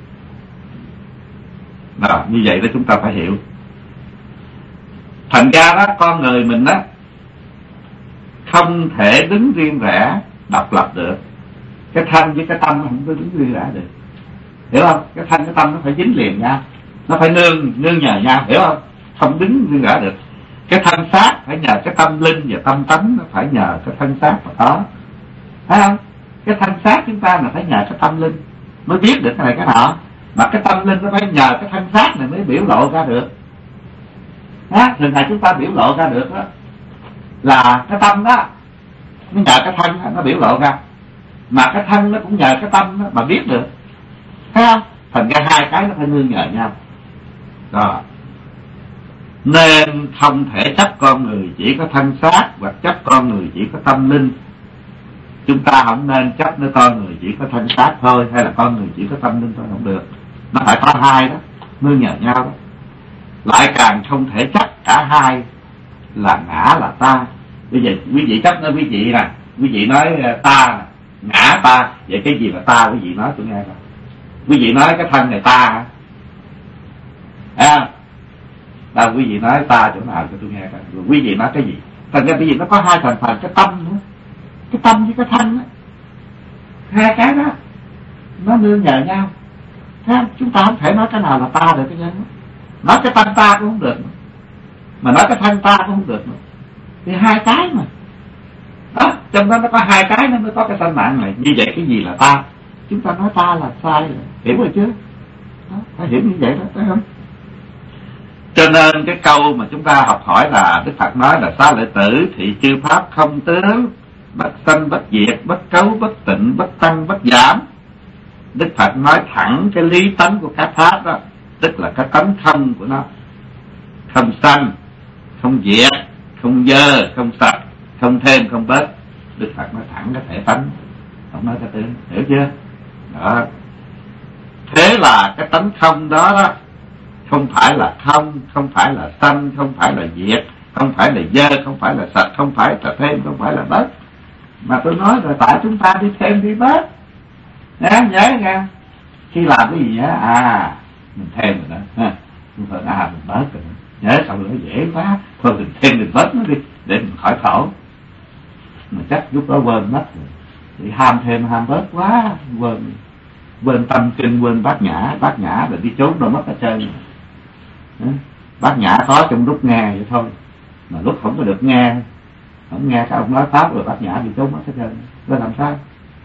Đó, như vậy đó chúng ta phải hiểu. Thành ra đó, con người mình đó không thể đứng riêng rẽ độc lập được. Cái thân với cái tâm nó không có đứng riêng rẽ được, hiểu không? Cái thân cái tâm nó phải dính liền nhau, nó phải nương nhờ nhau, hiểu không? Không đứng riêng rẽ được. Cái thân xác phải nhờ cái tâm linh, và tâm tánh nó phải nhờ cái thân xác mà có, thấy không? Cái thân xác chúng ta là phải nhờ cái tâm linh mới biết được cái này cái nọ, mà cái tâm linh nó phải nhờ cái thân xác này mới biểu lộ ra được. Thường ngày chúng ta biểu lộ ra được đó là cái tâm đó, nó nhờ cái thân đó, nó biểu lộ ra, mà cái thân nó cũng nhờ cái tâm đó mà biết được, thấy không? Thành ra hai cái nó phải nương nhờ nhau đó. Nên không thể chấp con người chỉ có thân xác, hoặc chấp con người chỉ có tâm linh. Chúng ta không nên chấp nơi con người chỉ có thân xác thôi, hay là con người chỉ có tâm linh thôi, không được. Nó phải có hai đó, nương nhờ nhau đó. Lại càng không thể chấp cả hai là ngã là ta. Bây giờ quý vị chấp nói quý vị nè, quý vị nói ta nè, ngã ta, vậy cái gì là ta quý vị nói tôi nghe rồi. Quý vị nói cái thân này ta hả? Đâu quý vị nói ta chỗ nào cho tôi nghe coi. Rồi quý vị nói cái gì? Thành ra bây giờ nó có hai thành phần, cái tâm nữa, cái tâm với cái thân đó. Hai cái đó nó nương nhờ nhau, Thấy không? Chúng ta không thể nói cái nào là ta được cái nhân. Nói cái tâm ta cũng không được nữa. Mà nói cái thân ta cũng không được nữa. Thì hai cái mà. Đó, trong đó nó có hai cái nó mới có cái sanh mạng này. Như vậy cái gì là ta? Chúng ta nói ta là sai rồi. Hiểu rồi chứ? Đó, phải hiểu như vậy đó, thấy không? Cho nên cái câu mà chúng ta học hỏi là Đức Phật nói là xá lợi tử, thị chư pháp không tướng, bất sanh bất diệt, bất cấu bất tịnh, bất tăng bất giảm. Đức Phật nói thẳng cái lý tánh của các pháp đó, tức là cái tánh không của nó, không sanh, không diệt, không dơ, không sạch, không thêm, không bớt. Đức Phật nói thẳng cái thể tánh, không nói cái tướng, hiểu chưa? Đó. Thế là cái tánh không đó đó, không phải là không, không phải là sanh, không phải là diệt, không phải là dơ, không phải là sạch, không phải là thêm, không phải là bớt. Mà tôi nói rồi tại chúng ta đi thêm đi bớt. Nhớ nghe, khi làm cái gì á, mình thêm rồi đó, mình bớt rồi. Nhớ sao nó dễ quá, thôi mình thêm mình bớt nó đi để mình khỏi khổ. Mà chắc lúc đó quên mất rồi, thì ham thêm ham bớt quá, quên tâm kinh, quên bát nhã rồi đi trốn đâu mất hết trơn. Bát nhã có trong lúc nghe vậy thôi, mà lúc không có được nghe, không nghe các ông nói pháp rồi bát nhã đi trốn mất hết trơn. Rồi làm sao?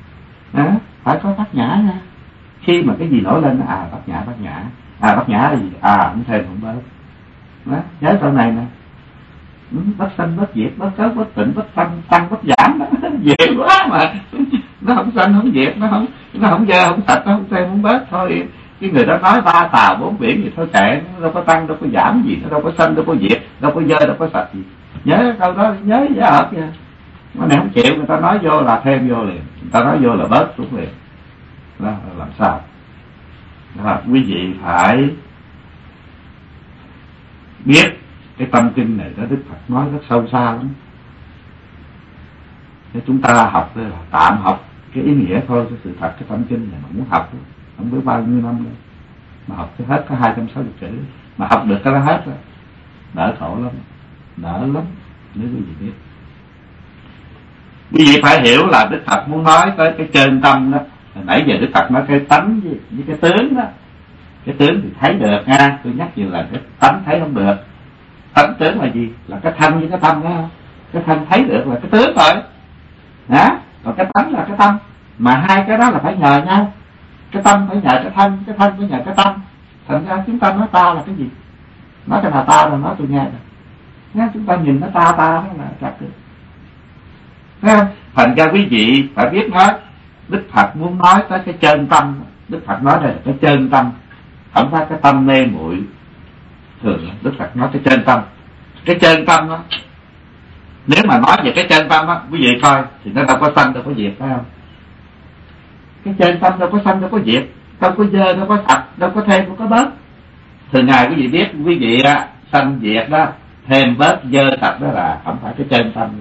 Phải có bát nhã nha. Khi mà cái gì nổi lên, bát nhã, bát nhã là gì? Không thêm không bớt. Đó, nhớ câu này nè. Bất sanh bất diệt, bất cấu bất tịnh, bất tăng bất giảm đó. Dễ quá mà. Nó không sanh không diệt, nó không dơ không sạch, nó không thêm không bớt thôi. Cái người đó nói ba tà bốn biển gì thôi kệ, nó đâu có tăng đâu có giảm gì, nó đâu có sanh đâu có diệt, đâu có dơ đâu có sạch gì. Nhớ câu đó, nhớ giá hợp nha. Nó này không chịu, người ta nói vô là thêm vô liền, người ta nói vô là bớt xuống liền. Đó, làm sao? Đó, quý vị phải biết cái tâm kinh này đó, Đức Phật nói rất sâu xa lắm. Thế chúng ta học là tạm học cái ý nghĩa thôi, cái sự thật cái tâm kinh này mà muốn học không biết bao nhiêu năm nữa. Mà học cho hết có 260 chữ, mà học được cái đó hết rồi, đỡ khổ lắm, đỡ lắm nếu quý vị biết. Quý vị phải hiểu là Đức Phật muốn nói tới cái chân tâm đó. Nãy giờ Đức Phật nói cái tánh với cái tướng đó. Cái tướng thì thấy được nha, tôi nhắc nhiều là cái tánh thấy không được. Tánh tướng là gì? Là cái thân với cái tâm đó. Cái thân thấy được là cái tướng thôi. Còn cái tánh là cái tâm. Mà hai cái đó là phải nhờ nhau. Cái tâm phải nhờ cái thân phải nhờ cái tâm. Thành ra chúng ta nói ta là cái gì? Nói cái nào ta là nói tôi nghe rồi. Chúng ta nhìn nó ta đó là chặt được. Thành ra quý vị phải biết nói, Đức Phật muốn nói tới cái chân tâm. Đức Phật nói đây là cái chân tâm, không phải cái tâm mê muội. Thường Đức Phật nói cái chân tâm. Cái chân tâm đó, nếu mà nói về cái chân tâm đó, quý vị coi thì nó đâu có sanh đâu có diệt, phải không? Cái chân tâm đâu có sanh đâu có diệt, đâu có dơ đâu có sạch, đâu có thêm đâu có bớt. Thường ngày quý vị biết, quý vị sanh diệt đó, thêm bớt dơ sạch đó là không phải cái chân tâm.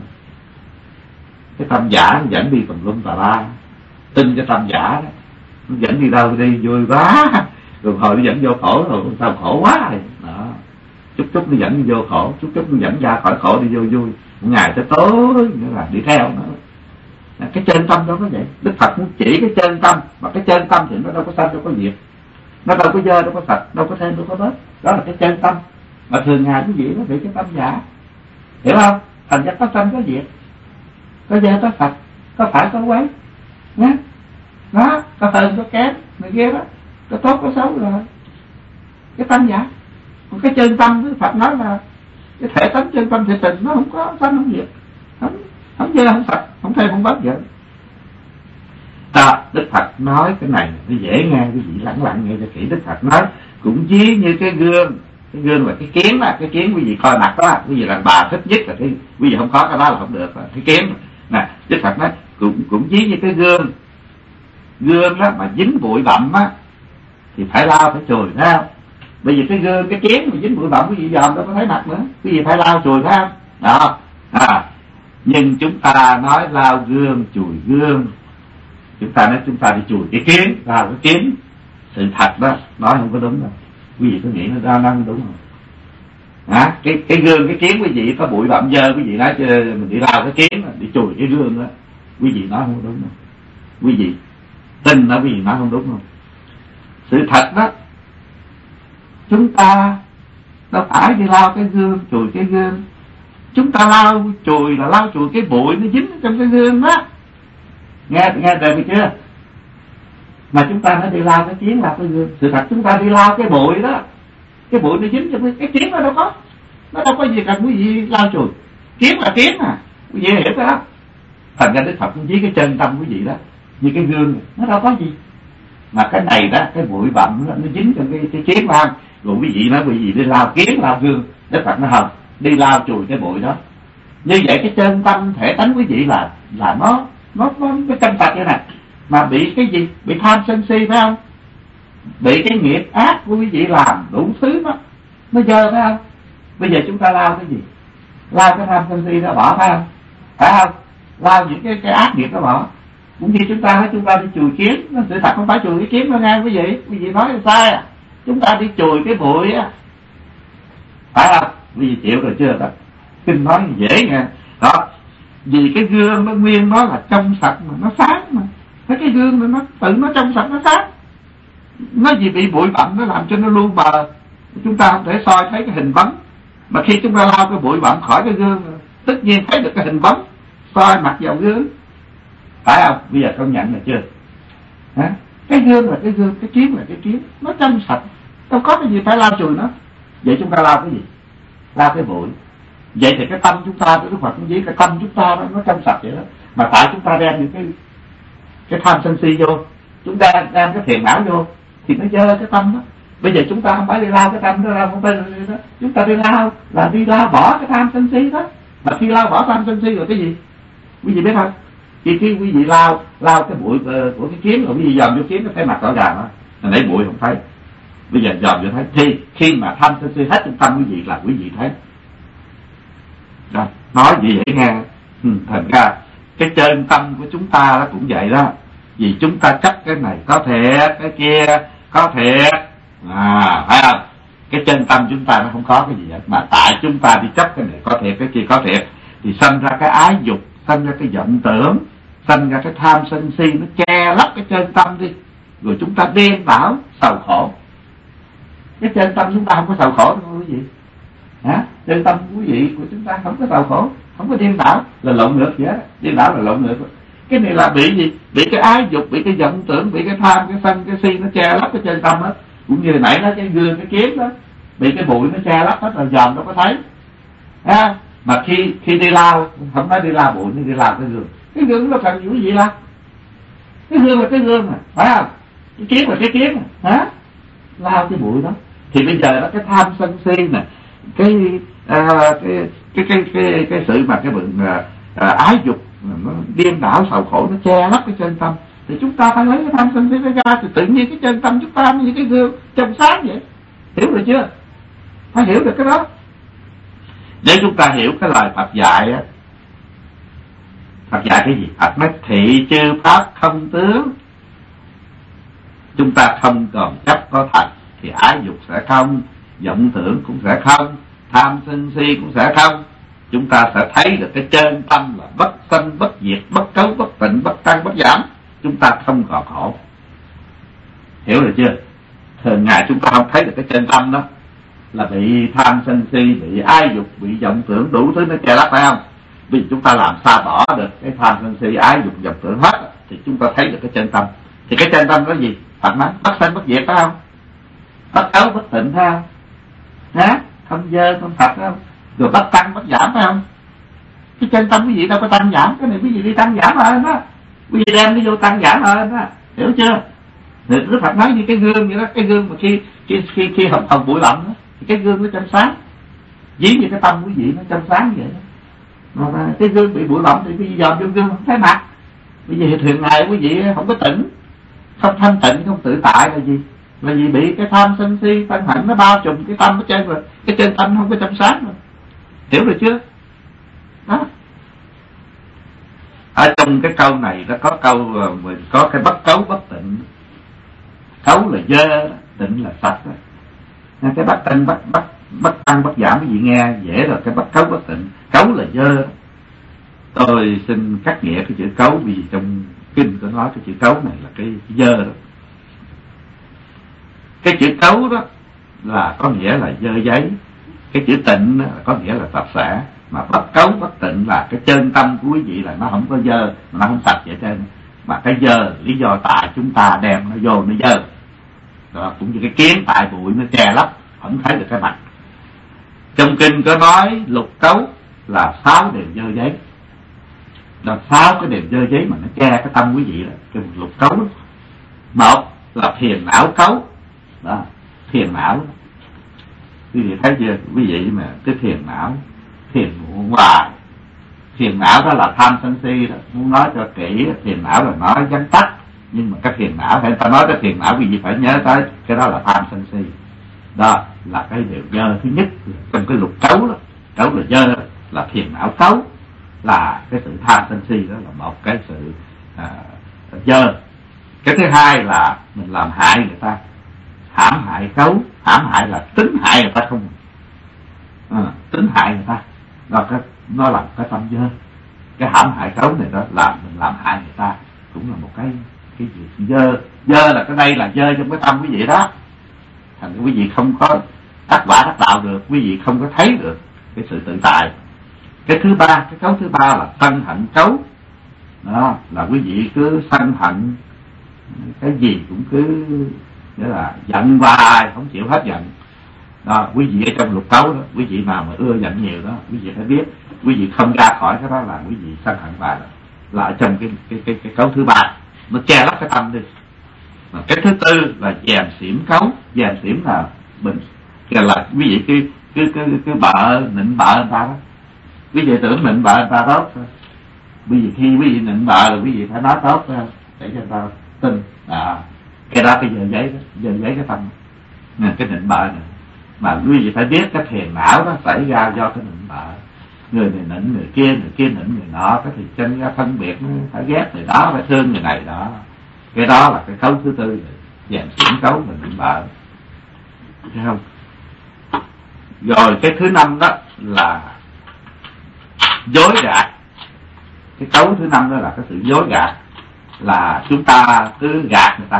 Cái tâm giả nó dẫn đi tùm lum tà la, tin cái tâm giả đó, nó dẫn đi đâu đi vui quá, rồi hồi nó dẫn vô khổ, rồi sao khổ quá rồi đó. Chút chút nó dẫn đi vô khổ, chút chút nó dẫn ra khỏi khổ đi vô vui, một ngày tới tối nữa là đi theo nó. Cái chân tâm đó có vậy. Đức Phật muốn chỉ cái chân tâm, mà cái chân tâm thì nó đâu có sanh đâu có diệt, nó đâu có dơ đâu có sạch, đâu có thêm đâu có bớt. Đó là cái chân tâm. Mà thường ngày quý vị nó bị cái tâm giả, hiểu không? Thành ra có sanh có diệt, có dơ có sạch, có phải có quấy nhé. Đó, có hơn có kém người kia đó, có tốt có xấu rồi. Cái tâm giả. Còn cái chân tâm Đức Phật nói là cái thể tánh chân tâm thể tình, nó không có sanh không diệt, không dơ không sạch, không thêm không bớt vậy. Đó, Đức Phật nói cái này nó dễ nghe, cái gì lặng lặng nghe cho kỹ. Đức Phật nói cũng ví như cái gương là cái kiến đó, cái kiến quý vị coi mặt đó, quý vị đàn bà thích nhất là cái quý vị không có cái đó là không được, cái kiến nè. Đức Phật nói cũng ví như cái gương đó mà dính bụi bặm á thì phải lau phải chùi, thấy không? Bởi vì cái gương cái kiến mà dính bụi bặm quý vị dòm đâu có thấy mặt nữa, quý vị phải lau chùi, phải không? Đó. Nhưng chúng ta nói lau gương chùi gương, chúng ta nói chúng ta đi chùi cái kiến, lau cái kiến. Sự thật đó nói không có đúng đâu. Quý vị có nghĩ nó ra năng đúng không? Cái gương cái kiến quý vị có bụi bặm dơ, quý vị nói mình đi lau cái kiến, đi chùi cái gương đó, quý vị nói không đúng đâu. Quý vị tin đó, quý vị nói không đúng không? Sự thật đó, chúng ta đâu phải đi lau cái gương, chùi cái gương. Chúng ta lau chùi là lau chùi cái bụi nó dính trong cái gương đó. Nghe được chưa? Mà chúng ta nó đi lau cái kiến, lau cái gương. Sự thật chúng ta đi lau cái bụi đó, cái bụi nó dính trong cái kiến, nó đâu có gì cần quý vị lau chùi. Kiến là kiến à, quý vị hiểu cái đó. Thành ra Đức Phật cũng chỉ cái chân tâm quý vị đó, như cái gương nó đâu có gì. Mà cái này đó, cái bụi bặm nó dính trong cái kiến vào. Rồi quý vị nói quý vị đi lau kiến, lau gương. Đức Phật nó không, đi lau chùi cái bụi đó. Như vậy cái chân tâm thể tánh quý vị là nó cái chân sạch như này. Mà bị cái gì? Bị tham sân si phải không? Bị cái nghiệp ác của quý vị làm đủ thứ đó, nó dơ phải không? Bây giờ chúng ta lau cái gì? Lau cái tham sân si nó bỏ phải không? Phải không? Lau những cái ác nghiệp nó bỏ. Cũng như chúng ta đi chùi kiến, nó sự thật không phải chùi cái kiến đâu nghe quý vị nói là sai à. Chúng ta đi chùi cái bụi á, phải không? Quý vị chịu rồi chưa đó? Kinh nói dễ nghe đó. Vì cái gương nó nguyên nó là trong sạch mà nó sáng mà. Cái gương nó tự nó trong sạch nó sáng. Nó gì bị bụi bặm nó làm cho nó lu mờ, chúng ta không thể soi thấy cái hình bóng. Mà khi chúng ta lau cái bụi bặm khỏi cái gương, tất nhiên thấy được cái hình bóng, soi mặt vào gương, phải không? Bây giờ công nhận là chưa? Hả? Cái gương là cái gương, cái kiến là cái kiến, nó trong sạch, đâu có cái gì phải lau chùi nó. Vậy chúng ta lau cái gì? Lau cái bụi. Vậy thì cái tâm chúng ta, Đức Phật cũng chỉ cái tâm chúng ta nó trong sạch vậy đó. Mà tại chúng ta đem những cái tham sân si vô, chúng ta đem cái phiền não vô, thì nó dơ cái tâm đó. Bây giờ chúng ta không phải đi lau cái tâm đó, không phải đó. Chúng ta đi lau là đi lau bỏ cái tham sân si đó. Mà khi lau bỏ tham sân si rồi cái gì? Quý vị biết không? Khi quý vị lau cái bụi của cái kiến, rồi quý vị dòm vô kiến nó thấy mặt rõ ràng đó. Hồi nãy bụi không thấy, bây giờ dòm vô thấy. Thì khi mà tham sân si hết trong tâm quý vị là quý vị thấy. Rồi, nói gì vậy nghe? Thành ra cái chân tâm của chúng ta nó cũng vậy đó. Vì chúng ta chấp cái này có thiệt, cái kia có thiệt, phải không? Cái chân tâm chúng ta nó không có cái gì hết. Mà tại chúng ta đi chấp cái này có thiệt, cái kia có thiệt, thì sanh ra cái ái dục, sanh ra cái vọng tưởng, sanh ra cái tham sân si, nó che lấp cái chân tâm đi. Rồi chúng ta điên đảo sầu khổ. Cái chân tâm chúng ta không có sầu khổ đâu quý vị. Hả? Chân tâm quý vị của chúng ta không có sầu khổ, không có điên đảo, là lộn ngược vậy đó. Điên đảo là lộn ngược. Cái này là bị gì? Bị cái ái dục, bị cái vọng tưởng, bị cái tham, cái sân, cái si nó che lấp cái chân tâm hết. Cũng như nãy đó, cái gương, cái kiến đó, bị cái bụi nó che lấp hết rồi, dòm đâu có thấy. Mà khi đi lau, không nói đi lau bụi, nhưng đi lau cái gương nó cần gì la? Cái gương là cái gương mà, phải không? Cái kiến là cái kiến mà, hả? Lau cái bụi đó. Thì bây giờ đó, cái tham sân si nè, cái sự mà cái bụng ái dục nó điên đảo sầu khổ, nó che lấp cái chân tâm, thì chúng ta phải lấy cái tham sân si ra, thì tự nhiên cái chân tâm chúng ta như cái gương trong sáng vậy. Hiểu được chưa? Phải hiểu được cái đó. Để chúng ta hiểu cái lời Phật dạy á. Phật dạy cái gì? Phật nói thị chư pháp không tướng. Chúng ta không còn chấp có thật thì ái dục sẽ không, vọng tưởng cũng sẽ không, tham sân si cũng sẽ không. Chúng ta sẽ thấy được cái chân tâm là bất sanh bất diệt, bất cấu bất tịnh, bất tăng bất giảm. Chúng ta không còn khổ. Hiểu được chưa? Thường ngày chúng ta không thấy được cái chân tâm đó, là bị tham sân si, bị ái dục, bị vọng tưởng, đủ thứ nó che lấp, phải không? Vì chúng ta làm sao bỏ được cái tham sân si, ái dục, vọng tưởng hết, thì chúng ta thấy được cái chân tâm. Thì cái chân tâm đó gì? Phật nói bất sanh bất diệt, phải không? Bất cấu bất tịnh, phải không? Hả? Không dơ không sạch, phải không? Rồi bất tăng bất giảm, phải không? Cái chân tâm quý vị đâu có tăng giảm, cái này quý vị đi tăng giảm hơn đó. Quý vị đem nó vô tăng giảm hơn đó. Hiểu chưa? Đức Phật nói như cái gương vậy đó. Cái gương mà khi hồng bụi bặm đó, thì cái gương nó trong sáng. Dí như cái tâm quý vị nó trong sáng vậy đó. Mà cái gương bị bụi bặm thì quý vị dòm vô gương không thấy mặt. Bây giờ thường ngày quý vị không có tỉnh, không thanh tịnh, không tự tại là gì? Là vì bị cái tham sân si sân hận nó bao trùm cái tâm ở trên rồi, cái chân tâm không có trong sáng rồi. Hiểu được chưa? Đó. Ở trong cái câu này nó có câu có cái bất cấu bất tịnh. Cấu là dơ, tịnh là sạch đó. Cái bất tăng bất tăng bất giảm cái gì nghe dễ rồi. Cái bất cấu bất tịnh, cấu là dơ. Tôi xin cắt nghĩa cái chữ cấu, vì trong kinh có nói cái chữ cấu này là cái dơ đó. Cái chữ cấu đó là có nghĩa là dơ giấy, cái chữ tịnh là có nghĩa là sạch sẽ. Mà bất cấu bất tịnh là cái chân tâm của quý vị là nó không có dơ, nó không sạch vậy trên. Mà cái dơ lý do tại chúng ta đem nó vô nó dơ. Đó, cũng như cái kiến tại bụi nó che lấp không thấy được cái mặt. Trong kinh có nói lục cấu là 6 điều dơ giấy. Là 6 cái điều dơ giấy mà nó che cái tâm quý vị đó, cái lục cấu đó. Một là phiền não cấu. Đó, phiền não. Quý vị thấy chưa? Quý vị mà cái phiền não, phiền muộn hoài. Phiền não đó là tham sân si đó. Muốn nói cho kỹ, phiền não là nói vắn tắt. Nhưng mà cái phiền não, hay ta nói cái phiền não quý vị phải nhớ tới cái đó là tham sân si. Đó là cái điều dơ thứ nhất trong cái lục cấu đó. Cấu là dơ, là phiền não cấu, là cái sự tham sân si, đó là một cái sự dơ. Cái thứ hai là mình làm hại người ta, hãm hại cấu. Hãm hại là tính hại người ta không, tính hại người ta. Đó, nó là cái tâm dơ. Cái hãm hại cấu này đó là mình làm hại người ta, cũng là một cái việc dơ. Dơ là cái đây là dơ trong cái tâm quý vị đó. Thành quý vị không có đắc quả đắc đạo được, quý vị không có thấy được cái sự tự tại. Cái thứ ba, cái cấu thứ ba là sân hận cấu. Đó là quý vị cứ sân hận cái gì cũng cứ nghĩa là giận hoài không chịu hết giận. Đó, quý vị ở trong lục cấu đó, quý vị nào mà ưa giận nhiều đó, quý vị phải biết quý vị không ra khỏi cái đó là quý vị sân hận hoài là ở trong cái cấu thứ ba, nó che lấp cái tâm đi. Cái thứ tư là dèm xỉm cấu. Dèm xỉm là bình, là quý vị cứ bợ nịnh bợ người ta đó. Quý vị tưởng nịnh bợ người ta tốt, quý vị khi quý vị nịnh bợ là quý vị phải nói tốt để cho người ta tin. Cái đó cái dơ giấy đó, dơ giấy cái tâm, cái nịnh bợ này. Mà quý vị phải biết cái phiền não đó xảy ra do cái nịnh bợ. Người này nịnh người kia nịnh người nọ, cái thì chân ra phân biệt, phải ghét người đó, phải thương người này đó. Cái đó là cái cấu thứ tư, dèm xỉm cấu mình nịnh bợ. Thấy không? Rồi cái thứ năm đó là dối gạt. Cái cấu thứ năm đó là cái sự dối gạt, là chúng ta cứ gạt người ta,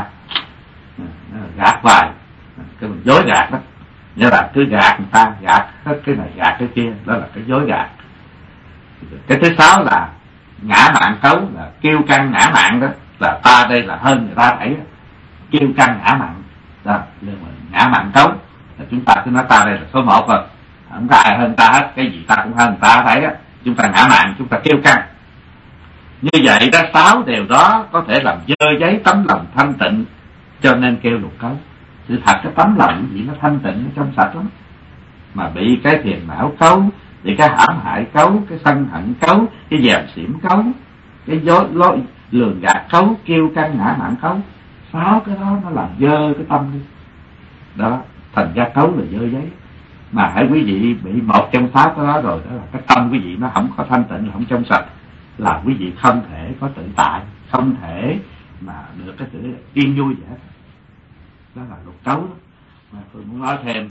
gạt hoài, cái mình dối gạt đó, nghĩa là cứ gạt người ta, gạt hết cái này gạt cái kia, đó là cái dối gạt. Cái thứ sáu là ngã mạn cấu, là kiêu căng ngã mạn đó, là ta đây là hơn người ta thấy, kiêu căng ngã mạn đó, ngã mạn cấu là chúng ta cứ nói ta đây là số một rồi, không có ai hơn ta hết, cái gì ta cũng hơn người ta thấy á, chúng ta ngã mạn, chúng ta kiêu căng. Như vậy đó, 6 điều đó có thể làm dơ giấy tấm lòng thanh tịnh, cho nên kêu lục cấu. Sự thật cái tấm lòng gì nó thanh tịnh, nó trong sạch lắm, mà bị cái phiền não cấu, bị cái hãm hại cấu, cái sân hận cấu, cái dèm xỉm cấu, cái dối lường gạt cấu, kêu căng ngã mạn cấu, 6 cái đó nó làm dơ cái tâm đi. Đó, thành ra cấu là dơ giấy. Mà hãy quý vị bị một trong 6 cái đó rồi, đó là cái tâm quý vị nó không có thanh tịnh, không trong sạch, là quý vị không thể có tự tại, không thể mà được cái sự yên vui vậy hết. Đó là lục cấu đó. Mà tôi muốn nói thêm